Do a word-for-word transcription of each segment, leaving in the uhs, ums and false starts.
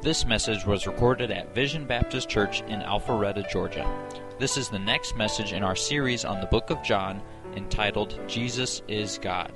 This message was recorded at Vision Baptist Church in Alpharetta, Georgia. This is the next message in our series on the book of John, entitled Jesus is God.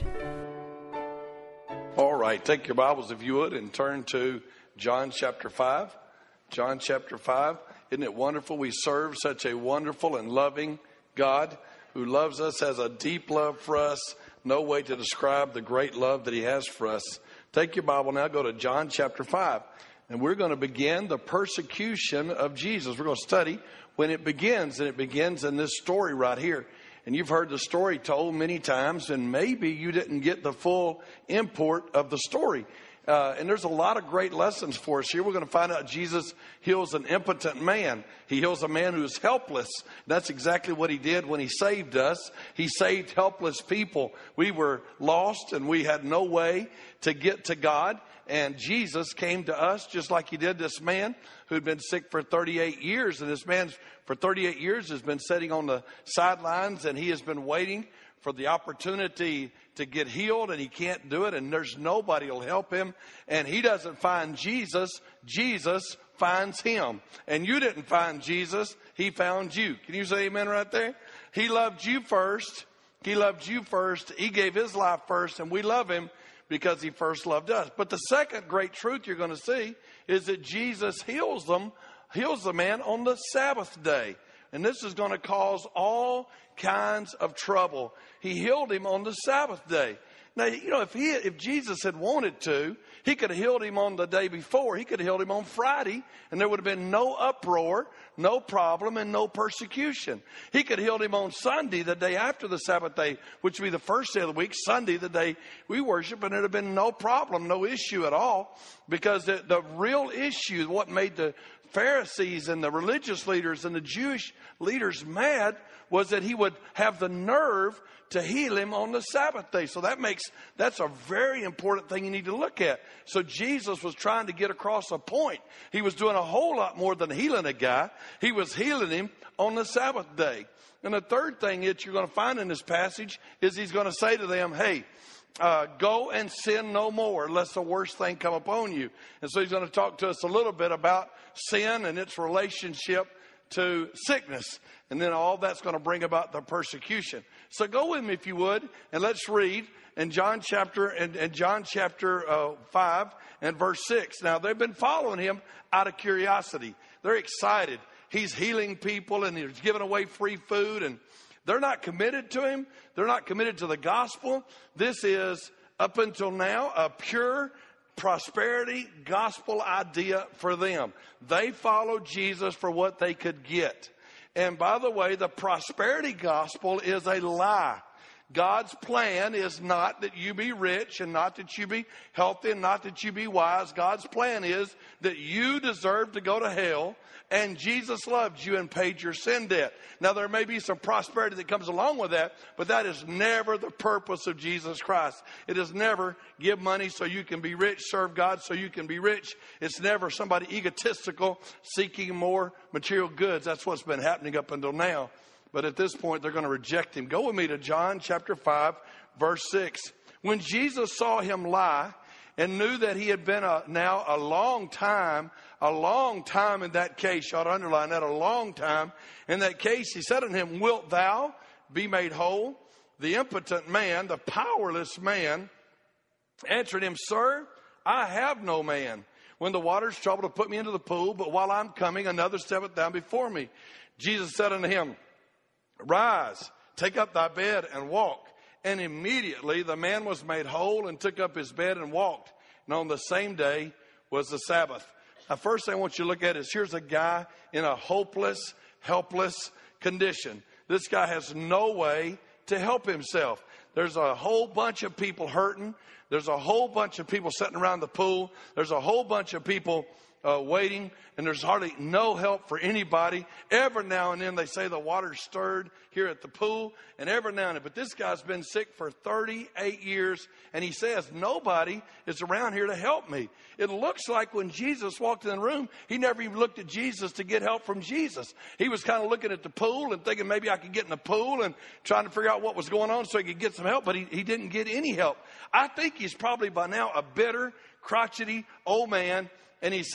All right, take your Bibles, if you would, and turn to John chapter five. John chapter five. Isn't it wonderful? We serve such a wonderful and loving God who loves us, has a deep love for us. No way to describe the great love that he has for us. Take your Bible now, go to John chapter five. And we're going to begin the persecution of Jesus. We're going to study when it begins, and it begins in this story right here. And you've heard the story told many times, and maybe you didn't get the full import of the story. Uh, and there's a lot of great lessons for us here. We're going to find out Jesus heals an impotent man. He heals a man who's helpless. That's exactly what he did when he saved us. He saved helpless people. We were lost and we had no way to get to God. And Jesus came to us just like he did this man who'd been sick for thirty-eight years. And this man for thirty-eight years has been sitting on the sidelines, and he has been waiting for the opportunity to get healed, and he can't do it, and there's nobody who'll help him. And he doesn't find Jesus. Jesus finds him. And you didn't find Jesus. He found you. Can you say amen right there? He loved you first. He loved you first. He gave his life first, and we love him because he first loved us. But the second great truth you're going to see is that Jesus heals them, heals the man on the Sabbath day. And this is going to cause all kinds of trouble. He healed him on the Sabbath day. Now, you know, if he, if Jesus had wanted to, he could have healed him on the day before. He could have healed him on Friday, and there would have been no uproar, no problem, and no persecution. He could have healed him on Sunday, the day after the Sabbath day, which would be the first day of the week, Sunday, the day we worship, and it would have been no problem, no issue at all, because the, the real issue, what made the Pharisees and the religious leaders and the Jewish leaders mad, was that he would have the nerve to heal him on the Sabbath day. So that makes, that's a very important thing you need to look at. So Jesus was trying to get across a point. He was doing a whole lot more than healing a guy. He was healing him on the Sabbath day. And the third thing that you're going to find in this passage is he's going to say to them, hey, Uh, go and sin no more, lest the worst thing come upon you. And so he's going to talk to us a little bit about sin and its relationship to sickness. And then all that's going to bring about the persecution. So go with me, if you would, and let's read in John chapter in, in John chapter uh, five and verse six. Now, they've been following him out of curiosity. They're excited. He's healing people, and he's giving away free food, and they're not committed to him. They're not committed to the gospel. This is, up until now, a pure prosperity gospel idea for them. They followed Jesus for what they could get. And by the way, the prosperity gospel is a lie. God's plan is not that you be rich and not that you be healthy and not that you be wise. God's plan is that you deserve to go to hell, and Jesus loved you and paid your sin debt. Now, there may be some prosperity that comes along with that, but that is never the purpose of Jesus Christ. It is never give money so you can be rich, serve God so you can be rich. It's never somebody egotistical seeking more material goods. That's what's been happening up until now. But at this point, they're going to reject him. Go with me to John chapter five, verse six. When Jesus saw him lie and knew that he had been a, now a long time, a long time in that case, you ought to underline that, a long time in that case, he said unto him, wilt thou be made whole? The impotent man, the powerless man, answered him, Sir, I have no man. When the waters trouble to put me into the pool, but while I'm coming, another steppeth down before me. Jesus said unto him, Rise, take up thy bed and walk. And immediately the man was made whole and took up his bed and walked. And on the same day was the Sabbath. Now, first thing I want you to look at is here's a guy in a hopeless, helpless condition. This guy has no way to help himself. There's a whole bunch of people hurting. There's a whole bunch of people sitting around the pool. There's a whole bunch of people Uh, waiting, and there's hardly no help for anybody. Every now and then they say the water's stirred here at the pool, and every now and then. But this guy's been sick for thirty-eight years, and he says, nobody is around here to help me. It looks like when Jesus walked in the room, he never even looked at Jesus to get help from Jesus. He was kind of looking at the pool and thinking maybe I could get in the pool and trying to figure out what was going on so he could get some help, but he, he didn't get any help. I think he's probably by now a bitter, crotchety old man, and he sees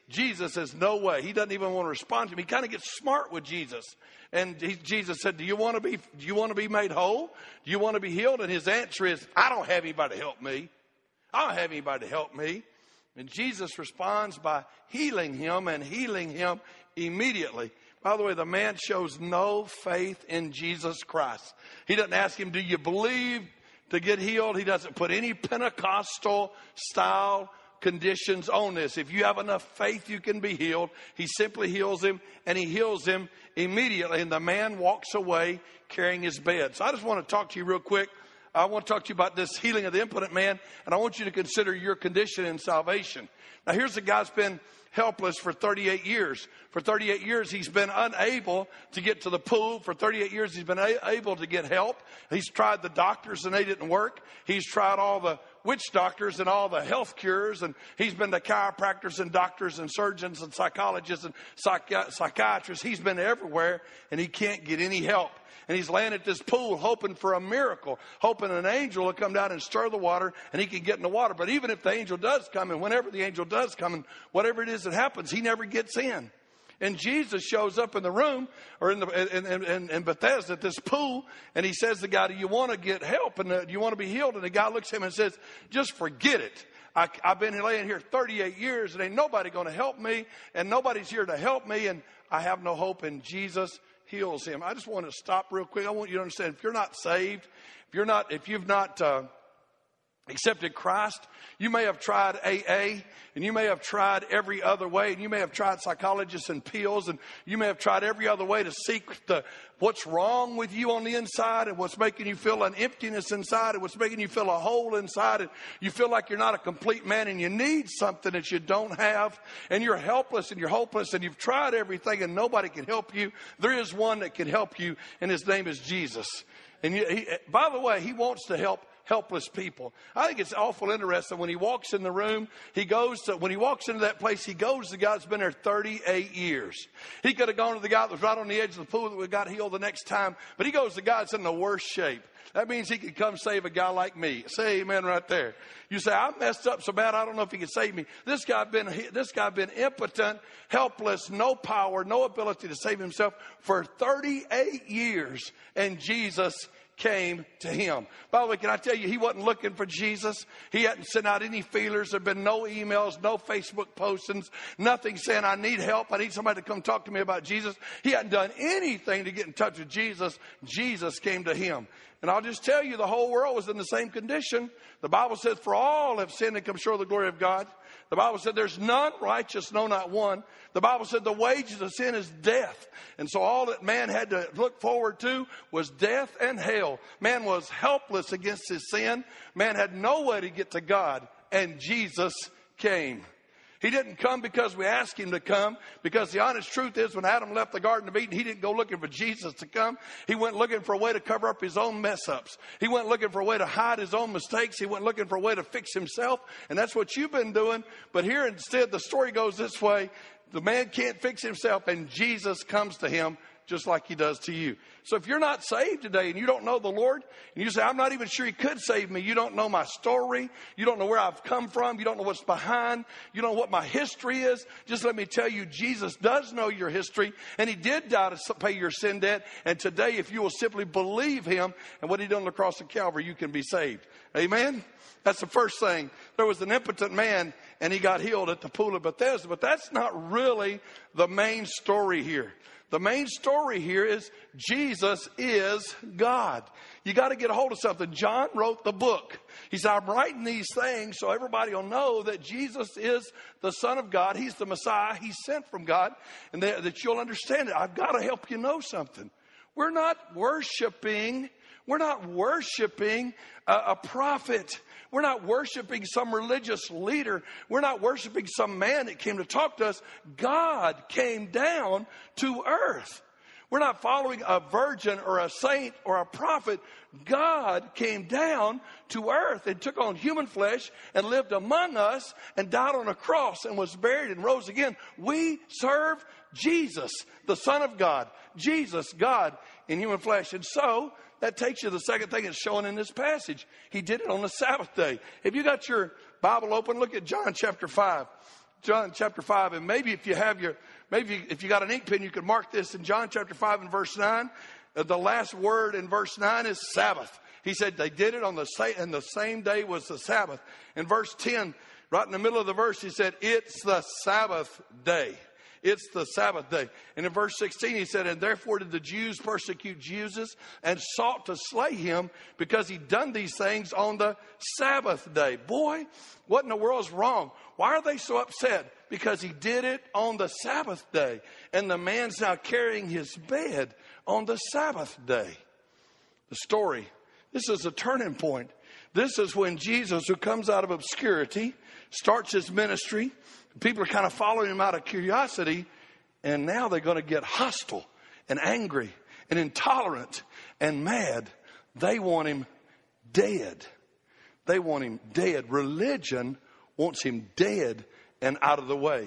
Jesus says, no way. He doesn't even want to respond to him. He kind of gets smart with Jesus. And he, Jesus said, do you want to be, do you want to be made whole? Do you want to be healed? And his answer is, I don't have anybody to help me. I don't have anybody to help me. And Jesus responds by healing him and healing him immediately. By the way, the man shows no faith in Jesus Christ. He doesn't ask him, do you believe to get healed? He doesn't put any Pentecostal style conditions on this. If you have enough faith, you can be healed. He simply heals him, and he heals him immediately. And the man walks away carrying his bed. So I just want to talk to you real quick. I want to talk to you about this healing of the impotent man, and I want you to consider your condition in salvation. Now, here's a guy who's been helpless for thirty-eight years. For thirty-eight years, he's been unable to get to the pool. For thirty-eight years, he's been a- able to get help. He's tried the doctors, and they didn't work. He's tried all the witch doctors and all the health cures, and he's been to chiropractors and doctors and surgeons and psychologists and psychi- psychiatrists. He's been everywhere, and he can't get any help. And he's laying at this pool hoping for a miracle, hoping an angel will come down and stir the water and he can get in the water. But even if the angel does come, and whenever the angel does come, and whatever it is that happens, he never gets in. And Jesus shows up in the room, or in, the, in, in, in Bethesda at this pool, and he says to the guy, do you want to get help? And uh, do you want to be healed? And the guy looks at him and says, just forget it. I, I've been laying here thirty-eight years, and ain't nobody going to help me, and nobody's here to help me, and I have no hope. And Jesus heals him. I just want to stop real quick. I want you to understand, if you're not saved, if you're not, if you've not uh, accepted Christ, you may have tried A A, and you may have tried every other way, and you may have tried psychologists and pills, and you may have tried every other way to seek the what's wrong with you on the inside, and what's making you feel an emptiness inside, and what's making you feel a hole inside, and you feel like you're not a complete man, and you need something that you don't have, and you're helpless and you're hopeless, and you've tried everything and nobody can help you. There is one that can help you, and his name is Jesus. And you, he, by the way, he wants to help helpless people. I think it's awful interesting. When he walks in the room, he goes to, when he walks into that place, he goes to the guy that's been there thirty-eight years. He could have gone to the guy that was right on the edge of the pool that got healed the next time, but he goes to the guy that's in the worst shape. That means he could come save a guy like me. Say amen right there. You say, I messed up so bad, I don't know if he can save me. This guy been, this guy been impotent, helpless, no power, no ability to save himself for thirty-eight years, and Jesus came to him. By the way, can I tell you, he wasn't looking for Jesus. He hadn't sent out any feelers. There had been no emails, no Facebook postings, nothing saying, I need help. I need somebody to come talk to me about Jesus. He hadn't done anything to get in touch with Jesus. Jesus came to him. And I'll just tell you, the whole world was in the same condition. The Bible says, for all have sinned and come short of the glory of God. The Bible said there's none righteous, no, not one. The Bible said the wages of sin is death. And so all that man had to look forward to was death and hell. Man was helpless against his sin. Man had no way to get to God. And Jesus came. He didn't come because we asked him to come, because the honest truth is, when Adam left the Garden of Eden, he didn't go looking for Jesus to come. He went looking for a way to cover up his own mess ups. He went looking for a way to hide his own mistakes. He went looking for a way to fix himself. And that's what you've been doing. But here instead, the story goes this way. The man can't fix himself, and Jesus comes to him just like he does to you. So if you're not saved today and you don't know the Lord, and you say, I'm not even sure he could save me. You don't know my story. You don't know where I've come from. You don't know what's behind. You don't know what my history is. Just let me tell you, Jesus does know your history, and he did die to pay your sin debt. And today, if you will simply believe him and what he done on the cross of Calvary, you can be saved. Amen? That's the first thing. There was an impotent man, and he got healed at the pool of Bethesda. But that's not really the main story here. The main story here is Jesus is God. You got to get a hold of something. John wrote the book. He said, I'm writing these things so everybody will know that Jesus is the Son of God. He's the Messiah. He's sent from God, and that, that you'll understand it. I've got to help you know something. We're not worshiping. We're not worshiping a, a prophet. We're not worshiping some religious leader. We're not worshiping some man that came to talk to us. God came down to earth. We're not following a virgin or a saint or a prophet. God came down to earth and took on human flesh and lived among us and died on a cross and was buried and rose again. We serve Jesus, the Son of God. Jesus, God in human flesh. And so that takes you to the second thing that's shown in this passage. He did it on the Sabbath day. If you got your Bible open, look at John chapter five. John chapter five. And maybe if you have your, maybe if you got an ink pen, you could mark this in John chapter five and verse nine. Uh, the last word in verse nine is Sabbath. He said they did it on the same, and the same day was the Sabbath. In verse ten, right in the middle of the verse, he said, it's the Sabbath day. It's the Sabbath day. And in verse sixteen, he said, and therefore did the Jews persecute Jesus and sought to slay him because he'd done these things on the Sabbath day. Boy, what in the world is wrong? Why are they so upset? Because he did it on the Sabbath day. And the man's now carrying his bed on the Sabbath day. The story, this is a turning point. This is when Jesus, who comes out of obscurity, starts his ministry. People are kind of following him out of curiosity, and now they're going to get hostile and angry and intolerant and mad. They want him dead. They want him dead. Religion wants him dead and out of the way.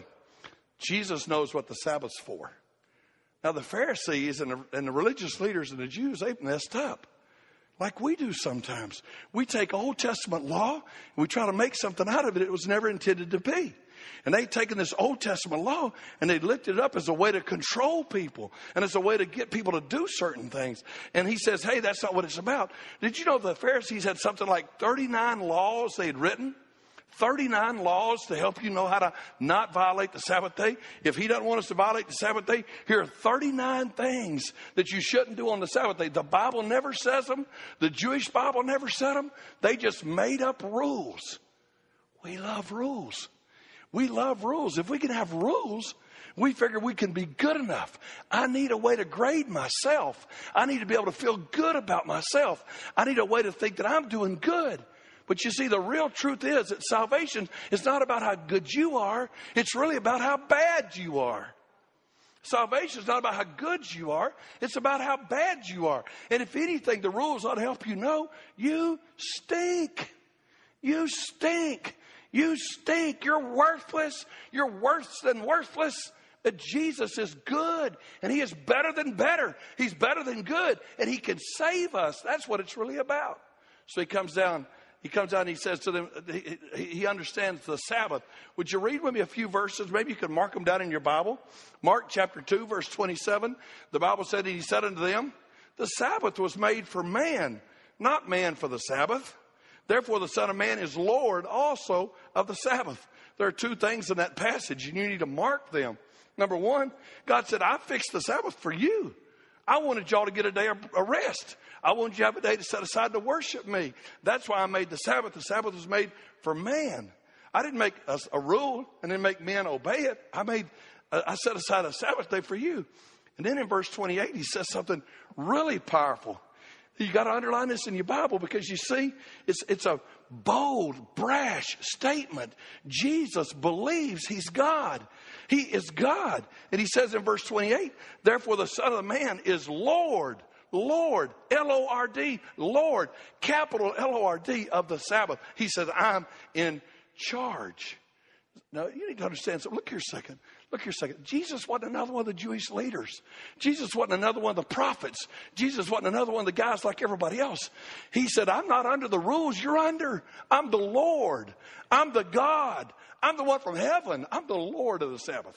Jesus knows what the Sabbath's for. Now, the Pharisees and the, and the religious leaders and the Jews, they've messed up. Like we do sometimes. We take Old Testament law and we try to make something out of it it was never intended to be. And they've taken this Old Testament law and they lifted it up as a way to control people and as a way to get people to do certain things. And he says, hey, that's not what it's about. Did you know the Pharisees had something like thirty-nine laws they had written? thirty-nine laws to help you know how to not violate the Sabbath day. If he doesn't want us to violate the Sabbath day, here are thirty-nine things that you shouldn't do on the Sabbath day. The Bible never says them. The Jewish Bible never said them. They just made up rules. We love rules. We love rules. If we can have rules, we figure we can be good enough. I need a way to grade myself. I need to be able to feel good about myself. I need a way to think that I'm doing good. But you see, the real truth is that salvation is not about how good you are. It's really about how bad you are. Salvation is not about how good you are. It's about how bad you are. And if anything, the rules ought to help you know you stink. You stink. You stink. You're worthless. You're worse than worthless. But Jesus is good. And he is better than better. He's better than good. And he can save us. That's what it's really about. So he comes down. He comes down and he says to them, he, he understands the Sabbath. Would you read with me a few verses? Maybe you could mark them down in your Bible. Mark chapter two, verse twenty-seven. The Bible said, he said unto them, the Sabbath was made for man, not man for the Sabbath. Therefore, the Son of Man is Lord also of the Sabbath. There are two things in that passage, and you need to mark them. Number one, God said, I fixed the Sabbath for you. I wanted y'all to get a day of rest. I wanted you to have a day to set aside to worship me. That's why I made the Sabbath. The Sabbath was made for man. I didn't make a, a rule and then make men obey it. I made, uh, I set aside a Sabbath day for you. And then in verse twenty-eight, he says something really powerful. You got to underline this in your Bible because you see, it's, it's a bold, brash statement. Jesus believes he's God. He is God. And he says in verse twenty-eight, therefore the Son of Man is Lord, Lord, L O R D, Lord, capital L O R D of the Sabbath. He says, I'm in charge. Now, you need to understand something. Look here a second. Look here a second. Jesus wasn't another one of the Jewish leaders. Jesus wasn't another one of the prophets. Jesus wasn't another one of the guys like everybody else. He said, I'm not under the rules you're under. I'm the Lord. I'm the God. I'm the one from heaven. I'm the Lord of the Sabbath.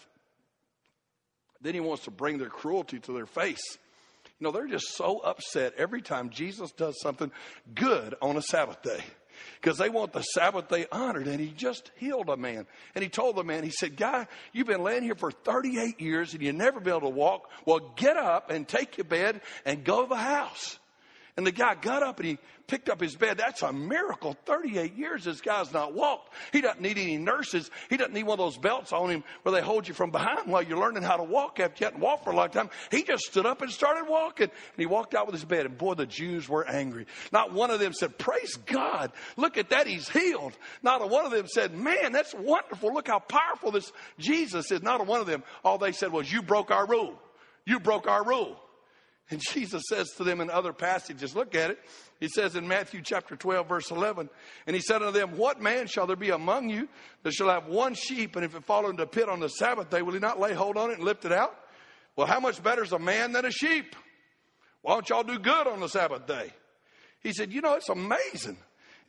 Then he wants to bring their cruelty to their face. You know, they're just so upset every time Jesus does something good on a Sabbath day. Because they want the Sabbath day honored. And he just healed a man. And he told the man, he said, guy, you've been laying here for thirty-eight years and you've never been able to walk. Well, get up and take your bed and go to the house. And the guy got up and he picked up his bed. That's a miracle. thirty-eight years this guy's not walked. He doesn't need any nurses. He doesn't need one of those belts on him where they hold you from behind while you're learning how to walk after you haven't walked for a long time. He just stood up and started walking. And he walked out with his bed. And boy, the Jews were angry. Not one of them said, praise God. Look at that. He's healed. Not a one of them said, man, that's wonderful. Look how powerful this Jesus is. Not a one of them. All they said was, you broke our rule. You broke our rule. And Jesus says to them in other passages, look at it. He says in Matthew chapter twelve, verse eleven, and he said unto them, what man shall there be among you that shall have one sheep, and if it fall into a pit on the Sabbath day, will he not lay hold on it and lift it out? Well, how much better is a man than a sheep? Why don't y'all do good on the Sabbath day? He said, you know, it's amazing.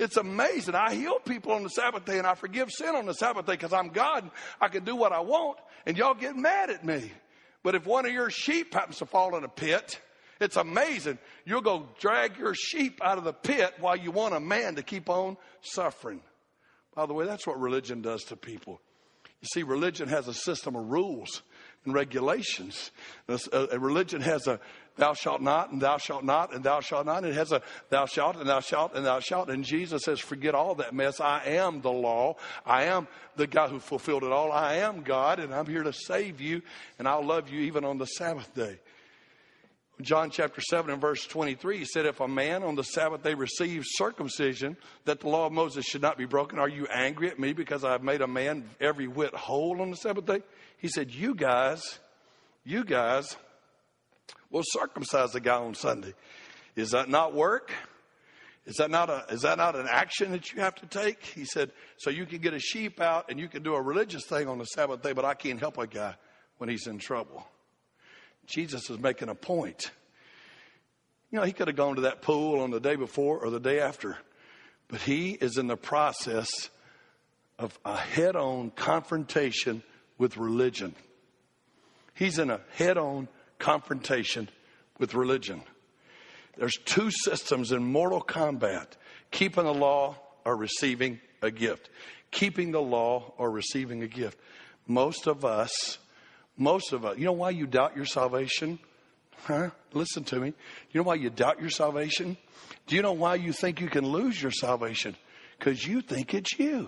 It's amazing. I heal people on the Sabbath day and I forgive sin on the Sabbath day because I'm God. And I can do what I want. And y'all get mad at me. But if one of your sheep happens to fall in a pit, it's amazing. You'll go drag your sheep out of the pit while you want a man to keep on suffering. By the way, that's what religion does to people. You see, religion has a system of rules and regulations. A religion has a thou shalt not, and thou shalt not, and thou shalt not. It has a thou shalt, and thou shalt, and thou shalt. And Jesus says, forget all that mess. I am the law. I am the guy who fulfilled it all. I am God, and I'm here to save you, and I'll love you even on the Sabbath day. John chapter seven and verse twenty-three, he said, if a man on the Sabbath day receives circumcision, that the law of Moses should not be broken, are you angry at me because I've made a man every whit whole on the Sabbath day? He said, you guys, you guys will circumcise the guy on Sunday. Is that not work? Is that not a, is that not an action that you have to take? He said, so you can get a sheep out and you can do a religious thing on the Sabbath day, but I can't help a guy when he's in trouble. Jesus is making a point. You know, he could have gone to that pool on the day before or the day after, but he is in the process of a head-on confrontation with religion. He's in a head-on confrontation with religion. There's two systems in mortal combat: keeping the law or receiving a gift. Keeping the law or receiving a gift. Most of us Most of us, you know why you doubt your salvation? Huh? Listen to me. You know why you doubt your salvation? Do you know why you think you can lose your salvation? Because you think it's you.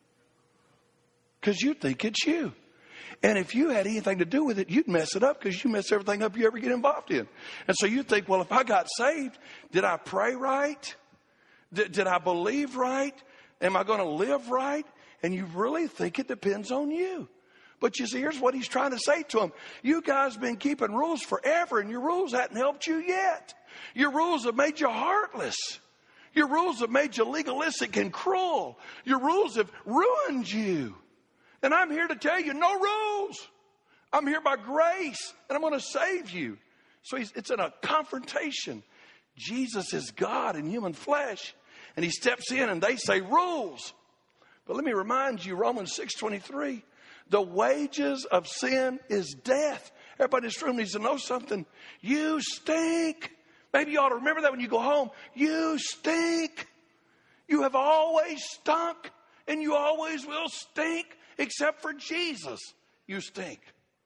Because you think it's you. And if you had anything to do with it, you'd mess it up because you mess everything up you ever get involved in. And so you think, well, if I got saved, did I pray right? Did, did I believe right? Am I going to live right? And you really think it depends on you. But you see, here's what he's trying to say to them. You guys have been keeping rules forever, and your rules hadn't helped you yet. Your rules have made you heartless. Your rules have made you legalistic and cruel. Your rules have ruined you. And I'm here to tell you, no rules. I'm here by grace, and I'm going to save you. So he's, it's in a confrontation. Jesus is God in human flesh, and he steps in, and they say rules. But let me remind you, Romans six twenty-three. The wages of sin is death. Everybody in this room needs to know something. You stink. Maybe you ought to remember that when you go home. You stink. You have always stunk, and you always will stink, except for Jesus. You stink.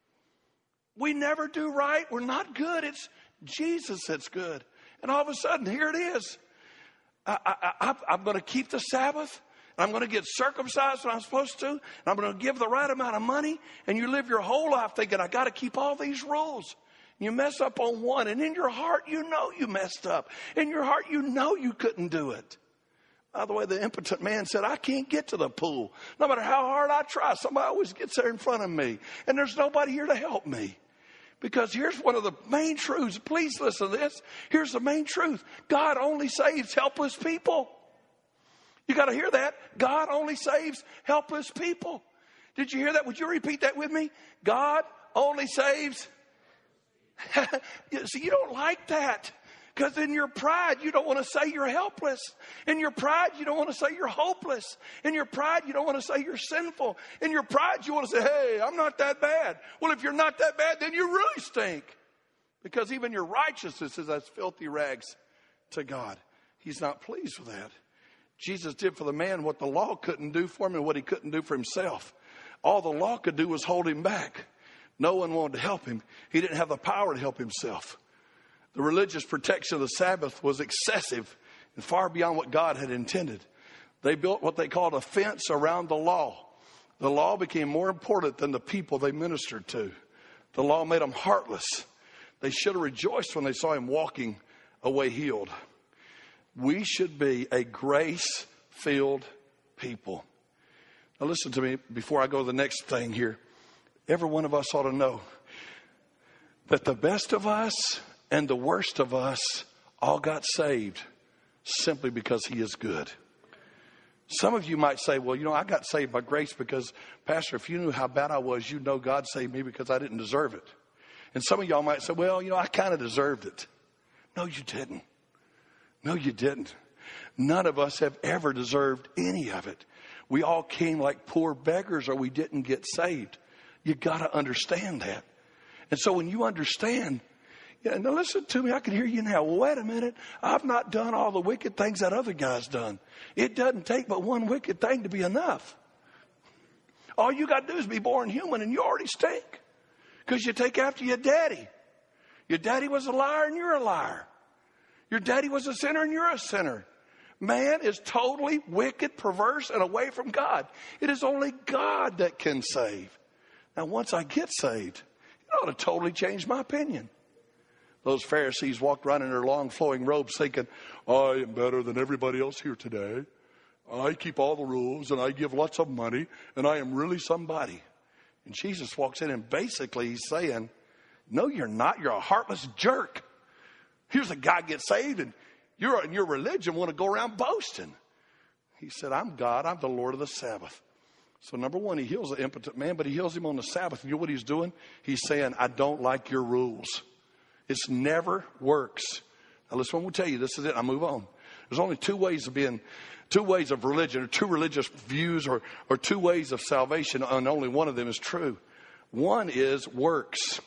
We never do right. We're not good. It's Jesus that's good. And all of a sudden, here it is. I, I, I, I'm going to keep the Sabbath. I'm going to get circumcised when I'm supposed to. And I'm going to give the right amount of money. And you live your whole life thinking, I got to keep all these rules. And you mess up on one. And in your heart, you know you messed up. In your heart, you know you couldn't do it. By the way, the impotent man said, I can't get to the pool. No matter how hard I try, somebody always gets there in front of me. And there's nobody here to help me. Because here's one of the main truths. Please listen to this. Here's the main truth. God only saves helpless people. You got to hear that. God only saves helpless people. Did you hear that? Would you repeat that with me? God only saves. See, you don't like that. Because in your pride, you don't want to say you're helpless. In your pride, you don't want to say you're hopeless. In your pride, you don't want to say you're sinful. In your pride, you want to say, hey, I'm not that bad. Well, if you're not that bad, then you really stink. Because even your righteousness is as filthy rags to God. He's not pleased with that. Jesus did for the man what the law couldn't do for him and what he couldn't do for himself. All the law could do was hold him back. No one wanted to help him. He didn't have the power to help himself. The religious protection of the Sabbath was excessive and far beyond what God had intended. They built what they called a fence around the law. The law became more important than the people they ministered to. The law made them heartless. They should have rejoiced when they saw him walking away healed. We should be a grace-filled people. Now listen to me before I go to the next thing here. Every one of us ought to know that the best of us and the worst of us all got saved simply because he is good. Some of you might say, well, you know, I got saved by grace because, Pastor, if you knew how bad I was, you'd know God saved me because I didn't deserve it. And some of y'all might say, well, you know, I kind of deserved it. No, you didn't. No, you didn't. None of us have ever deserved any of it. We all came like poor beggars or we didn't get saved. You got to understand that. And so when you understand, yeah, now listen to me, I can hear you now. Well, wait a minute. I've not done all the wicked things that other guy's done. It doesn't take but one wicked thing to be enough. All you got to do is be born human and you already stink. Because you take after your daddy. Your daddy was a liar and you're a liar. Your daddy was a sinner and you're a sinner. Man is totally wicked, perverse, and away from God. It is only God that can save. Now, once I get saved, it ought to totally change my opinion. Those Pharisees walked around in their long flowing robes thinking, I am better than everybody else here today. I keep all the rules and I give lots of money and I am really somebody. And Jesus walks in and basically he's saying, no, you're not. You're a heartless jerk. Here's a guy gets saved and you're in your religion want to go around boasting. He said, I'm God. I'm the Lord of the Sabbath. So number one, he heals the impotent man, but he heals him on the Sabbath. You know what he's doing? He's saying, I don't like your rules. It's never works. Now listen, I'm going to tell you, this is it. I move on. There's only two ways of being, two ways of religion, or two religious views, or, or two ways of salvation, and only one of them is true. One is works.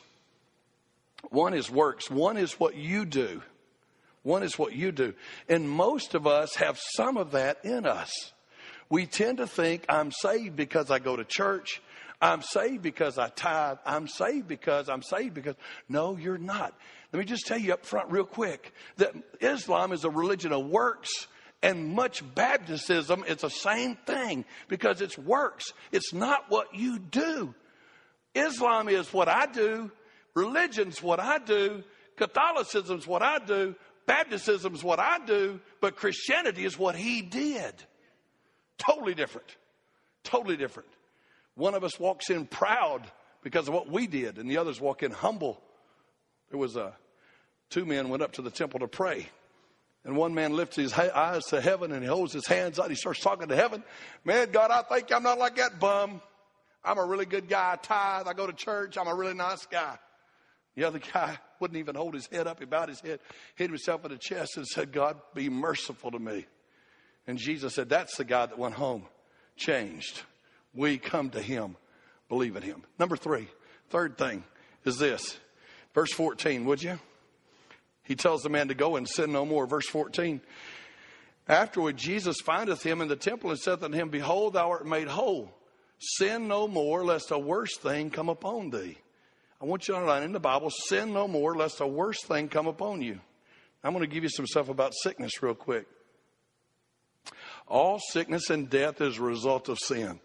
One is works. One is what you do. One is what you do. And most of us have some of that in us. We tend to think I'm saved because I go to church. I'm saved because I tithe. I'm saved because I'm saved because. No, you're not. Let me just tell you up front real quick that Islam is a religion of works, and much Baptism is the same thing because it's works. It's not what you do. Islam is what I do. Religion's what I do. Catholicism's what I do. Baptism's what I do. But Christianity is what he did. Totally different. Totally different. One of us walks in proud because of what we did, and the others walk in humble. There was a two men went up to the temple to pray, and one man lifts his eyes to heaven and he holds his hands out. He starts talking to heaven. Man, God, I thank you I'm not like that bum. I'm a really good guy. I tithe. I go to church. I'm a really nice guy. The other guy wouldn't even hold his head up. He bowed his head, hit himself in the chest and said, God, be merciful to me. And Jesus said, that's the guy that went home, changed. We come to him, believe in him. Number three, third thing is this. Verse fourteen, would you? He tells the man to go and sin no more. Verse fourteen. Afterward, Jesus findeth him in the temple and saith unto him, behold, thou art made whole. Sin no more, lest a worse thing come upon thee. I want you to underline in the Bible, sin no more, lest a worse thing come upon you. I'm going to give you some stuff about sickness real quick. All sickness and death is a result of sin.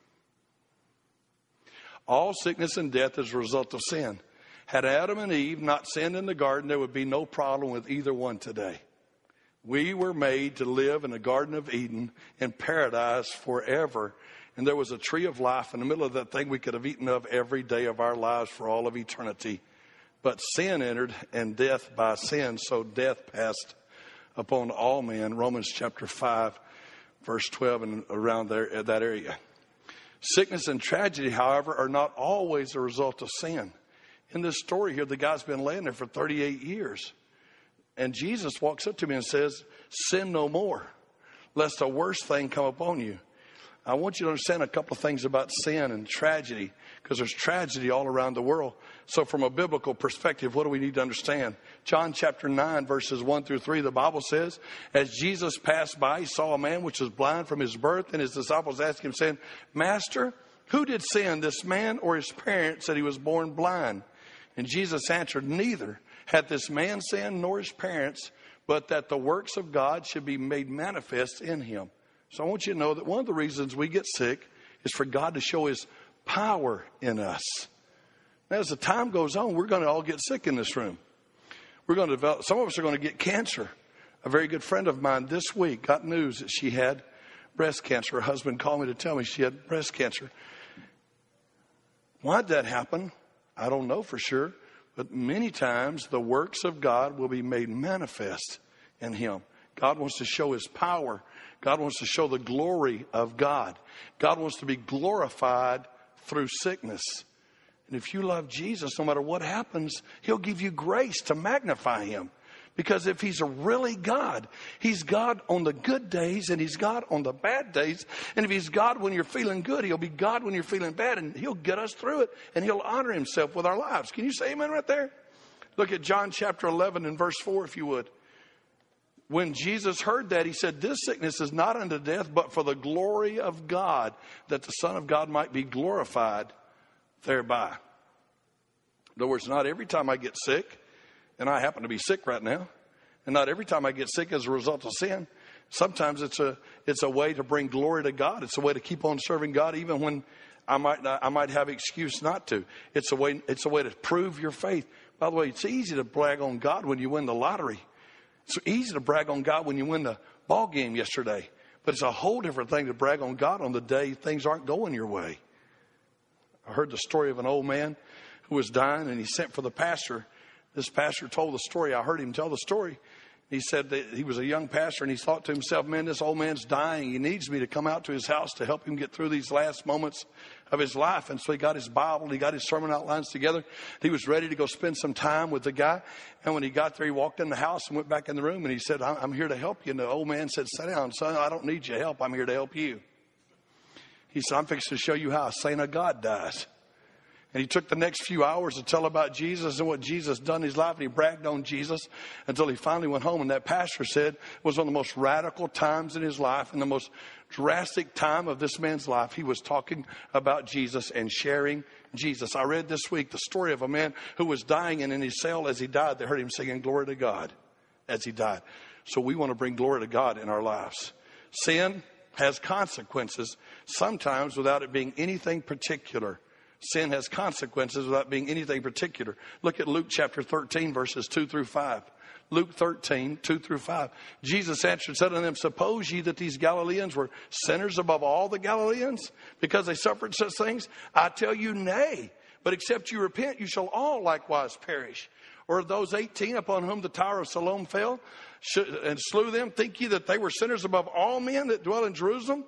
All sickness and death is a result of sin. Had Adam and Eve not sinned in the garden, there would be no problem with either one today. We were made to live in the Garden of Eden in paradise forever. And there was a tree of life in the middle of that thing we could have eaten of every day of our lives for all of eternity. But sin entered and death by sin, so death passed upon all men. Romans chapter five, verse twelve, and around there, that area. Sickness and tragedy, however, are not always a result of sin. In this story here, the guy's been laying there for thirty-eight years. And Jesus walks up to me and says, sin no more, lest a worse thing come upon you. I want you to understand a couple of things about sin and tragedy, because there's tragedy all around the world. So from a biblical perspective, what do we need to understand? John chapter nine, verses one through three, the Bible says, as Jesus passed by, he saw a man which was blind from his birth, and his disciples asked him, saying, Master, who did sin, this man or his parents, that he was born blind? And Jesus answered, neither had this man sinned nor his parents, but that the works of God should be made manifest in him. So I want you to know that one of the reasons we get sick is for God to show his power in us. Now, as the time goes on, we're going to all get sick in this room. We're going to develop, some of us are going to get cancer. A very good friend of mine this week got news that she had breast cancer. Her husband called me to tell me she had breast cancer. Why did that happen? I don't know for sure. But many times the works of God will be made manifest in him. God wants to show his power. God wants to show the glory of God. God wants to be glorified through sickness. And if you love Jesus, no matter what happens, he'll give you grace to magnify him. Because if he's a really God, he's God on the good days and he's God on the bad days. And if he's God when you're feeling good, he'll be God when you're feeling bad, and he'll get us through it, and he'll honor himself with our lives. Can you say amen right there? Look at John chapter eleven and verse four, if you would. When Jesus heard that, he said, this sickness is not unto death, but for the glory of God, that the Son of God might be glorified thereby. In other words, not every time I get sick, and I happen to be sick right now, and not every time I get sick as a result of sin. Sometimes it's a it's a way to bring glory to God. It's a way to keep on serving God even when I might not, I might have excuse not to. It's a way it's a way to prove your faith. By the way, it's easy to brag on God when you win the lottery. It's easy to brag on God when you win the ball game yesterday. But it's a whole different thing to brag on God on the day things aren't going your way. I heard the story of an old man who was dying, and he sent for the pastor. This pastor told the story. I heard him tell the story. He said that he was a young pastor, and he thought to himself, man, this old man's dying. He needs me to come out to his house to help him get through these last moments of his life. And so he got his Bible, and he got his sermon outlines together. He was ready to go spend some time with the guy. And when he got there, he walked in the house and went back in the room, and he said, I'm here to help you. And the old man said, sit down, son. I don't need your help. I'm here to help you. He said, I'm fixing to show you how a saint of God dies. And he took the next few hours to tell about Jesus and what Jesus done in his life. And he bragged on Jesus until he finally went home. And that pastor said it was one of the most radical times in his life and the most drastic time of this man's life. He was talking about Jesus and sharing Jesus. I read this week the story of a man who was dying, and in his cell as he died, they heard him singing glory to God as he died. So we want to bring glory to God in our lives. Sin has consequences, sometimes without it being anything particular. Sin has consequences without being anything particular. Look at Luke chapter thirteen, verses two through five. Luke thirteen, two through five. Jesus answered and said unto them, suppose ye that these Galileans were sinners above all the Galileans, because they suffered such things? I tell you, nay. But except you repent, you shall all likewise perish. Or those eighteen upon whom the tower of Siloam fell and slew them, think ye that they were sinners above all men that dwell in Jerusalem?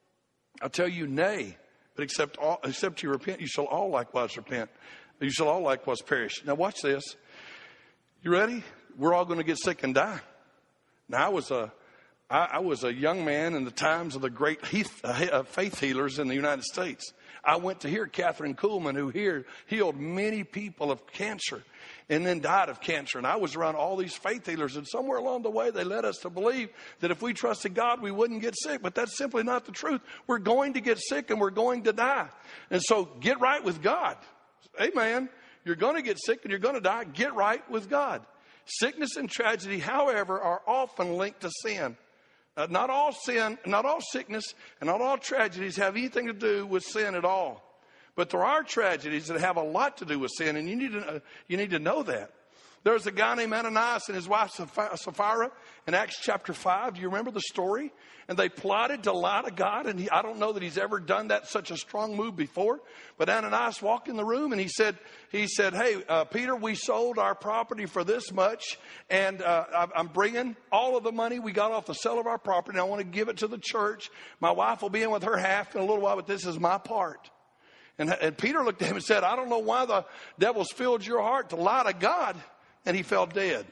I tell you, nay. But except all, except you repent, you shall all likewise repent. You shall all likewise perish. Now watch this. You ready? We're all going to get sick and die. Now I was a, I, I was a young man in the times of the great heath, uh, faith healers in the United States. I went to hear Catherine Kuhlman, who here healed many people of cancer and then died of cancer. And I was around all these faith healers, and somewhere along the way, they led us to believe that if we trusted God, we wouldn't get sick. But that's simply not the truth. We're going to get sick and we're going to die. And so get right with God. Amen. You're going to get sick and you're going to die. Get right with God. Sickness and tragedy, however, are often linked to sin. Uh, not all sin, not all sickness, and not all tragedies have anything to do with sin at all. But there are tragedies that have a lot to do with sin, and you need to, uh, you need to know that. There's a guy named Ananias and his wife Sapphira in Acts chapter five. Do you remember the story? And they plotted to lie to God, and he, I don't know that he's ever done that, such a strong move before. But Ananias walked in the room, and he said, he said, hey, uh, Peter, we sold our property for this much, and uh, I'm bringing all of the money we got off the sale of our property, and I want to give it to the church. My wife will be in with her half in a little while, but this is my part. And, and Peter looked at him and said, I don't know why the devil's filled your heart to lie to God. And he fell dead.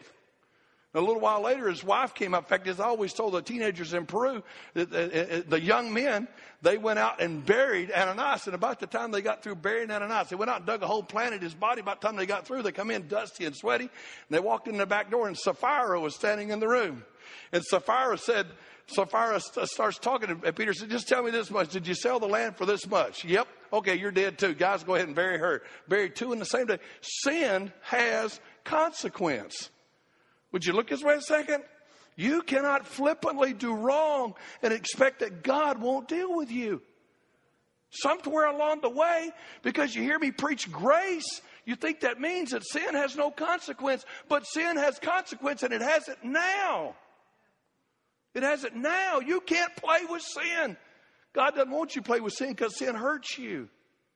A little while later, his wife came up. In fact, as I always told the teenagers in Peru, the, the, the young men, they went out and buried Ananias. And about the time they got through burying Ananias, they went out and dug a hole, planted his body. By the time they got through, they come in dusty and sweaty. And they walked in the back door, and Sapphira was standing in the room. And Sapphira said, Sapphira starts talking, and Peter said, just tell me this much. Did you sell the land for this much? Yep. Okay, you're dead too. Guys, go ahead and bury her. Buried two in the same day. Sin has consequence. Would you look this way a second? You cannot flippantly do wrong and expect that God won't deal with you. Somewhere along the way, because you hear me preach grace, you think that means that sin has no consequence. But sin has consequence, and it has it now. It has it now. You can't play with sin. God doesn't want you to play with sin because sin hurts you.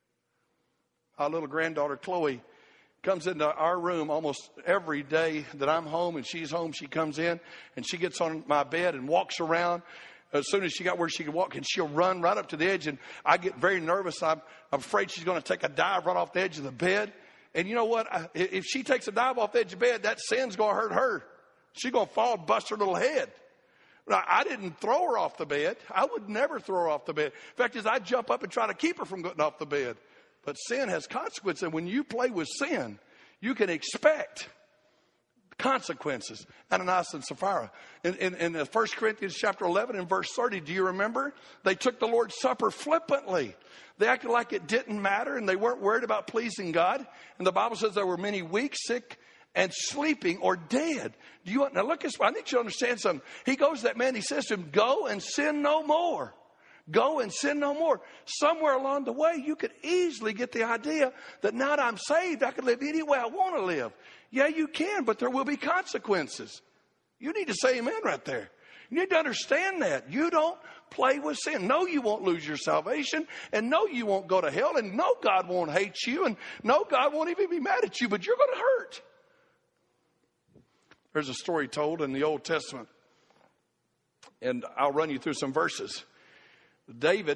Our little granddaughter, Chloe, comes into our room almost every day that I'm home and she's home. She comes in and she gets on my bed and walks around. As soon as she got where she could walk, and she'll run right up to the edge. And I get very nervous. I'm, I'm afraid she's going to take a dive right off the edge of the bed. And you know what? I, if she takes a dive off the edge of the bed, that sin's going to hurt her. She's going to fall and bust her little head. Now, I didn't throw her off the bed. I would never throw her off the bed. In fact, is I'd jump up and try to keep her from getting off the bed. But sin has consequences. And when you play with sin, you can expect consequences. Ananias and Sapphira. In, in, in First Corinthians chapter eleven and verse thirty, do you remember? They took the Lord's Supper flippantly. They acted like it didn't matter, and they weren't worried about pleasing God. And the Bible says there were many weak, sick, and sleeping or dead. Do you now look at this? I need you to understand something. He goes to that man, he says to him, go and sin no more. Go and sin no more. Somewhere along the way, you could easily get the idea that now that I'm saved, I can live any way I want to live. Yeah, you can, but there will be consequences. You need to say amen right there. You need to understand that. You don't play with sin. No, you won't lose your salvation. And no, you won't go to hell. And no, God won't hate you. And no, God won't even be mad at you, but you're going to hurt. There's a story told in the Old Testament, and I'll run you through some verses. David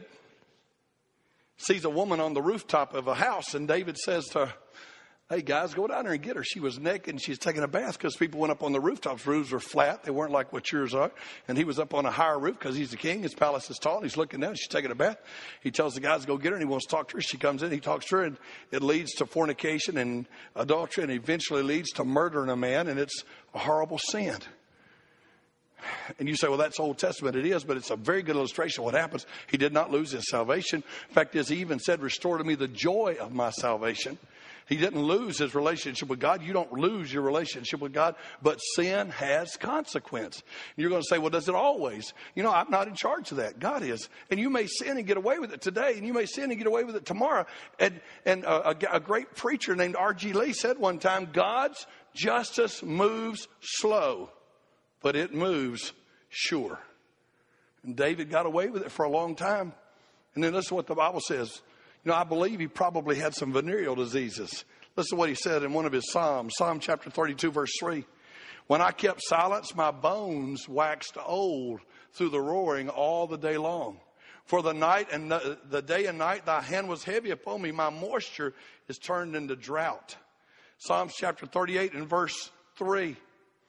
sees a woman on the rooftop of a house, and David says to her, hey, guys, go down there and get her. She was naked, and she's taking a bath because people went up on the rooftops. Roofs were flat. They weren't like what yours are. And he was up on a higher roof because he's the king. His palace is tall. And he's looking down. She's taking a bath. He tells the guys to go get her, and he wants to talk to her. She comes in. He talks to her, and it leads to fornication and adultery, and eventually leads to murdering a man, and it's a horrible sin. And you say, well, that's Old Testament. It is, but it's a very good illustration of what happens. He did not lose his salvation. In fact, as he even said, restore to me the joy of my salvation. He didn't lose his relationship with God. You don't lose your relationship with God, but sin has consequence. You're going to say, well, does it always? You know, I'm not in charge of that. God is. And you may sin and get away with it today, and you may sin and get away with it tomorrow. And, and a, a, a great preacher named R G Lee said one time, God's justice moves slow, but it moves sure. And David got away with it for a long time. And then listen to what the Bible says. You know, I believe he probably had some venereal diseases. Listen to what he said in one of his Psalms, Psalm chapter thirty-two, verse three. When I kept silence, my bones waxed old through the roaring all the day long. For the night and the, the day and night, thy hand was heavy upon me. My moisture is turned into drought. Psalms chapter thirty-eight and verse three.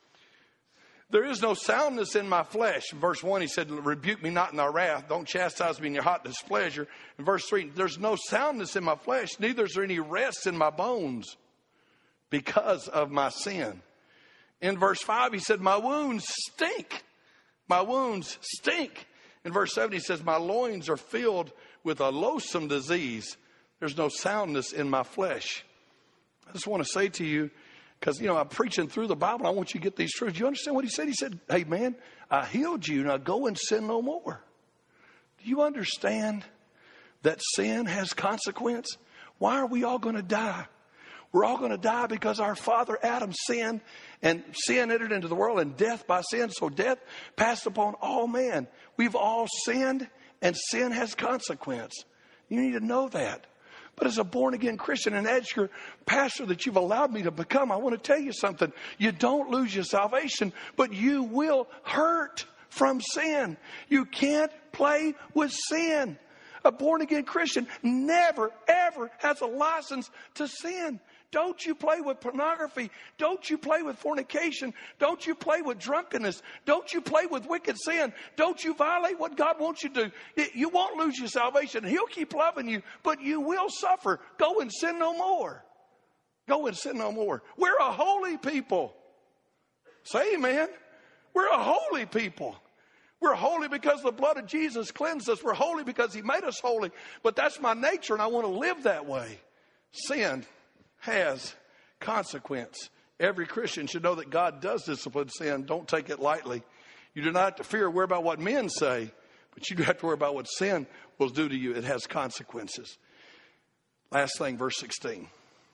There is no soundness in my flesh. In verse one, he said, rebuke me not in thy wrath. Don't chastise me in your hot displeasure. In verse three, there's no soundness in my flesh. Neither is there any rest in my bones because of my sin. In verse five, he said, my wounds stink. My wounds stink. In verse seven, he says, my loins are filled with a loathsome disease. There's no soundness in my flesh. I just want to say to you, because, you know, I'm preaching through the Bible. I want you to get these truths. You understand what he said? He said, hey, man, I healed you. Now go and sin no more. Do you understand that sin has consequence? Why are we all going to die? We're all going to die because our father Adam sinned, and sin entered into the world, and death by sin. So death passed upon all men. We've all sinned, and sin has consequence. You need to know that. But as a born-again Christian and as your pastor that you've allowed me to become, I want to tell you something. You don't lose your salvation, but you will hurt from sin. You can't play with sin. A born-again Christian never, ever has a license to sin. Don't you play with pornography. Don't you play with fornication. Don't you play with drunkenness. Don't you play with wicked sin. Don't you violate what God wants you to do. You won't lose your salvation. He'll keep loving you, but you will suffer. Go and sin no more. Go and sin no more. We're a holy people. Say amen. We're a holy people. We're holy because the blood of Jesus cleansed us. We're holy because he made us holy. But that's my nature, and I want to live that way. Sin has consequence. Every Christian should know that God does discipline sin. Don't take it lightly. You do not have to fear or worry about what men say, but you do have to worry about what sin will do to you. It has consequences. Last thing, verse sixteen.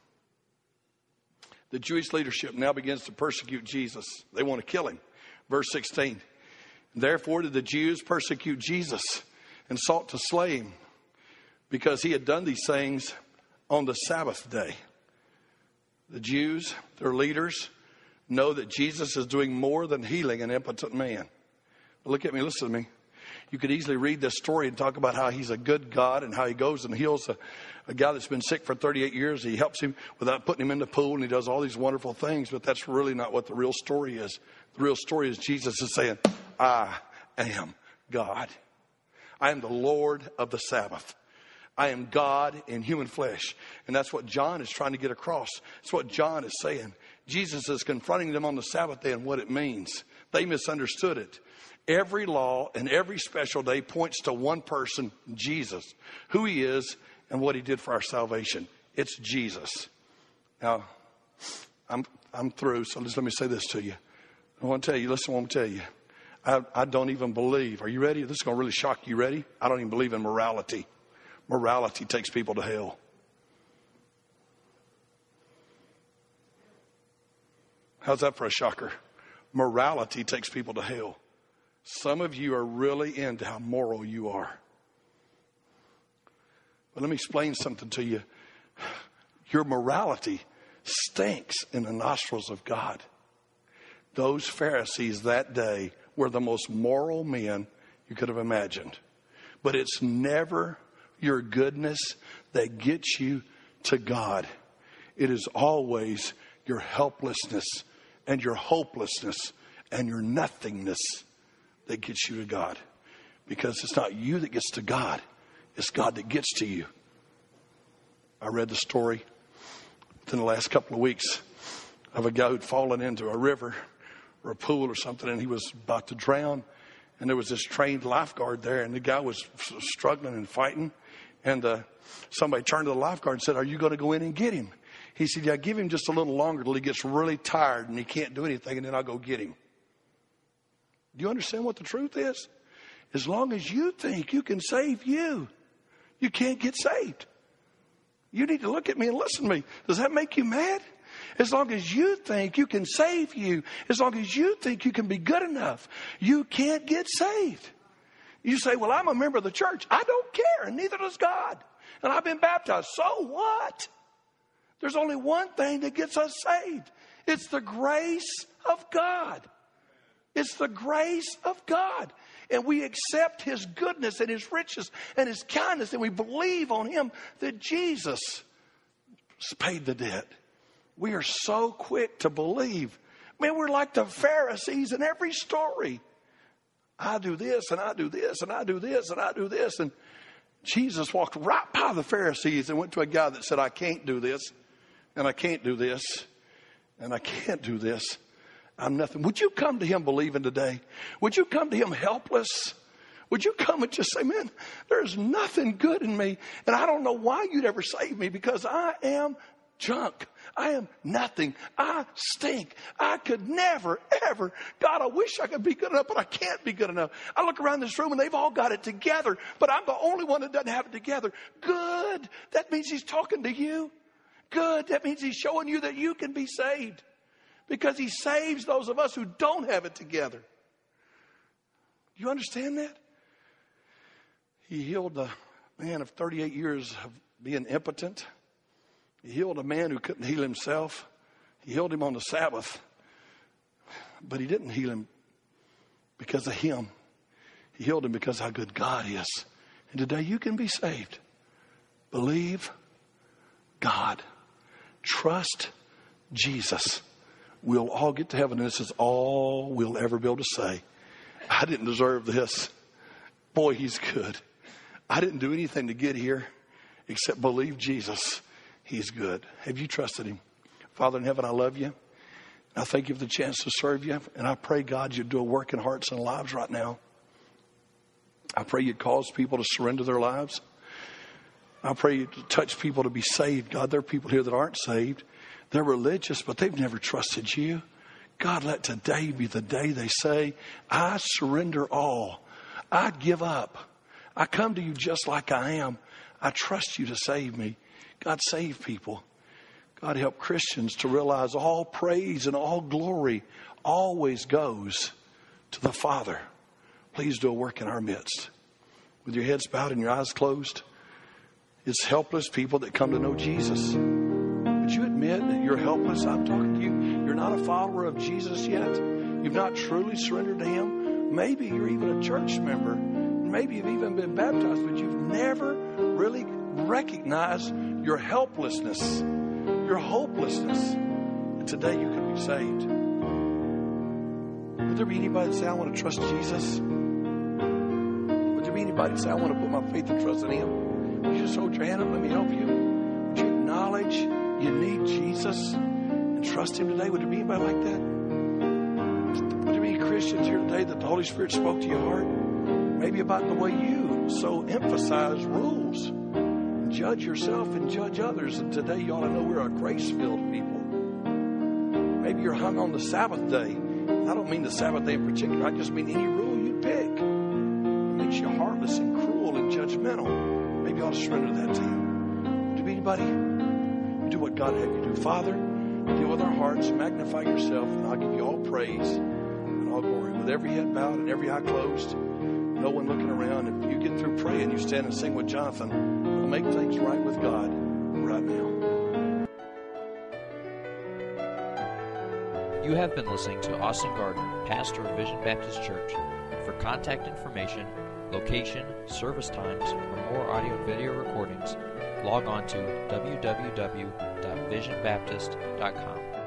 The Jewish leadership now begins to persecute Jesus. They want to kill him. Verse sixteen. Therefore did the Jews persecute Jesus and sought to slay him, because he had done these things on the Sabbath day. The Jews, their leaders, know that Jesus is doing more than healing an impotent man. Look at me, listen to me. You could easily read this story and talk about how he's a good God and how he goes and heals a, a guy that's been sick for thirty-eight years. He helps him without putting him in the pool, and he does all these wonderful things. But that's really not what the real story is. The real story is Jesus is saying, I am God. I am the Lord of the Sabbath. I am God in human flesh. And that's what John is trying to get across. It's what John is saying. Jesus is confronting them on the Sabbath day and what it means. They misunderstood it. Every law and every special day points to one person, Jesus, who he is and what he did for our salvation. It's Jesus. Now, I'm I'm through, so just let me say this to you. I want to tell you, listen, I want to tell you. I, I don't even believe. Are you ready? This is going to really shock you. Ready? I don't even believe in morality. Morality takes people to hell. How's that for a shocker? Morality takes people to hell. Some of you are really into how moral you are. But let me explain something to you. Your morality stinks in the nostrils of God. Those Pharisees that day were the most moral men you could have imagined. But it's never your goodness that gets you to God. It is always your helplessness and your hopelessness and your nothingness that gets you to God. Because it's not you that gets to God. It's God that gets to you. I read the story within the last couple of weeks of a guy who'd fallen into a river or a pool or something, and he was about to drown. And there was this trained lifeguard there, and the guy was struggling and fighting. And uh, somebody turned to the lifeguard and said, are you going to go in and get him? He said, yeah, give him just a little longer till he gets really tired and he can't do anything, and then I'll go get him. Do you understand what the truth is? As long as you think you can save you, you can't get saved. You need to look at me and listen to me. Does that make you mad? As long as you think you can save you, as long as you think you can be good enough, you can't get saved. You say, well, I'm a member of the church. I don't care, and neither does God. And I've been baptized. So what? There's only one thing that gets us saved. It's the grace of God. It's the grace of God. And we accept his goodness and his riches and his kindness, and we believe on him that Jesus paid the debt. We are so quick to believe. Man, we're like the Pharisees in every story. I do this, and I do this, and I do this, and I do this. And Jesus walked right by the Pharisees and went to a guy that said, I can't do this, and I can't do this, and I can't do this. I'm nothing. Would you come to him believing today? Would you come to him helpless? Would you come and just say, man, there's nothing good in me, and I don't know why you'd ever save me, because I am junk. I am nothing. I stink. I could never, ever. God, I wish I could be good enough, but I can't be good enough. I look around this room and they've all got it together, but I'm the only one that doesn't have it together. Good. That means he's talking to you. Good. That means he's showing you that you can be saved, because he saves those of us who don't have it together. Do you understand that? He healed a man of thirty-eight years of being impotent. He healed a man who couldn't heal himself. He healed him on the Sabbath. But he didn't heal him because of him. He healed him because of how good God is. And today you can be saved. Believe God. Trust Jesus. We'll all get to heaven, and this is all we'll ever be able to say. I didn't deserve this. Boy, he's good. I didn't do anything to get here except believe Jesus. He's good. Have you trusted him? Father in heaven, I love you. I thank you for the chance to serve you. And I pray, God, you'd do a work in hearts and lives right now. I pray you'd cause people to surrender their lives. I pray you'd touch people to be saved. God, there are people here that aren't saved. They're religious, but they've never trusted you. God, let today be the day they say, I surrender all. I give up. I come to you just like I am. I trust you to save me. God, save people. God, help Christians to realize all praise and all glory always goes to the Father. Please do a work in our midst. With your heads bowed and your eyes closed, it's helpless people that come to know Jesus. Would you admit that you're helpless? I'm talking to you. You're not a follower of Jesus yet. You've not truly surrendered to him. Maybe you're even a church member. maybe you've even been baptized, but you've never really recognized your helplessness, your hopelessness. And today you can be saved. Would there be anybody that say, I want to trust Jesus? Would there be anybody that say, I want to put my faith and trust in Him? Would you just hold your hand up and let me help you? Would you acknowledge you need Jesus and trust Him today? Would there be anybody like that? Would there be any Christians here today that the Holy Spirit spoke to your heart? Maybe about the way you so emphasize rules, judge yourself and judge others. And today you ought to know we're a grace-filled people. Maybe you're hung on the Sabbath day. I don't mean the Sabbath day in particular. I just mean any rule you pick. It makes you heartless and cruel and judgmental. Maybe you ought to surrender that to Him. Would there be anybody? Do what God had you do. Father, deal with our hearts. Magnify yourself, and I'll give you all praise and all glory. With every head bowed and every eye closed, no one looking around. If you get through praying, you stand and sing with Jonathan. We'll make things right with God right now. You have been listening to Austin Gardner, pastor of Vision Baptist Church. For contact information, location, service times, or more audio and video recordings, log on to w w w dot vision baptist dot com.